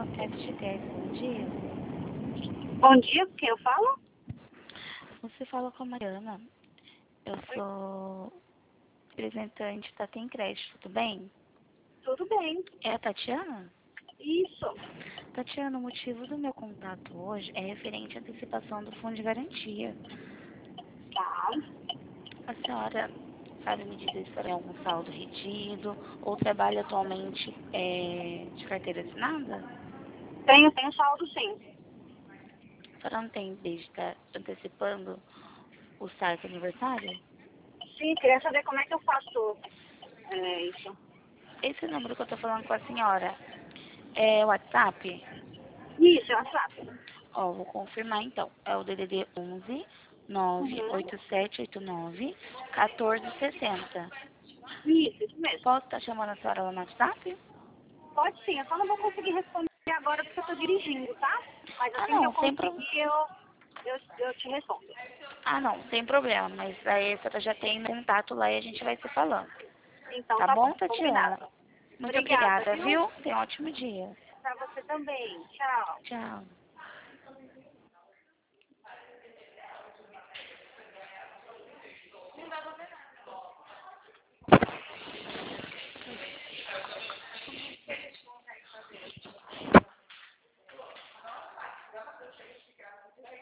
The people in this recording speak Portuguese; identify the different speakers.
Speaker 1: FGTS, bom dia.
Speaker 2: Bom dia, com quem eu falo?
Speaker 1: Você fala com a Mariana. Eu sou representante da Tem Crédito, tudo bem?
Speaker 2: Tudo bem.
Speaker 1: É a Tatiana?
Speaker 2: Isso.
Speaker 1: Tatiana, o motivo do meu contato hoje é referente à antecipação do fundo de garantia.
Speaker 2: Tá.
Speaker 1: A senhora sabe me dizer se tem algum saldo retido ou trabalha atualmente de carteira assinada?
Speaker 2: Tenho saldo sim.
Speaker 1: A senhora não tem desde estar antecipando o saque aniversário?
Speaker 2: Sim, queria saber como é que eu faço isso.
Speaker 1: Esse número que eu tô falando com a senhora é o WhatsApp?
Speaker 2: Isso, é WhatsApp.
Speaker 1: Ó, vou confirmar então. É o DDD 11
Speaker 2: Uhum.
Speaker 1: 98789 1460.
Speaker 2: Isso mesmo.
Speaker 1: Posso estar chamando a senhora lá no WhatsApp?
Speaker 2: Pode sim, eu só não vou conseguir responder agora porque eu tô dirigindo, tá? Mas
Speaker 1: Ah,
Speaker 2: assim que eu
Speaker 1: não, sem pro...
Speaker 2: conseguir, eu te respondo.
Speaker 1: ah, não, sem problema. Mas aí a senhora já tem contato lá e a gente vai se falando.
Speaker 2: Então
Speaker 1: Tá
Speaker 2: tá bom,
Speaker 1: bom, Tatiana?
Speaker 2: combinado.
Speaker 1: Muito
Speaker 2: Obrigada,
Speaker 1: obrigada,
Speaker 2: viu?
Speaker 1: viu? Tenha um ótimo dia.
Speaker 2: Pra você também. Tchau.
Speaker 1: Tchau.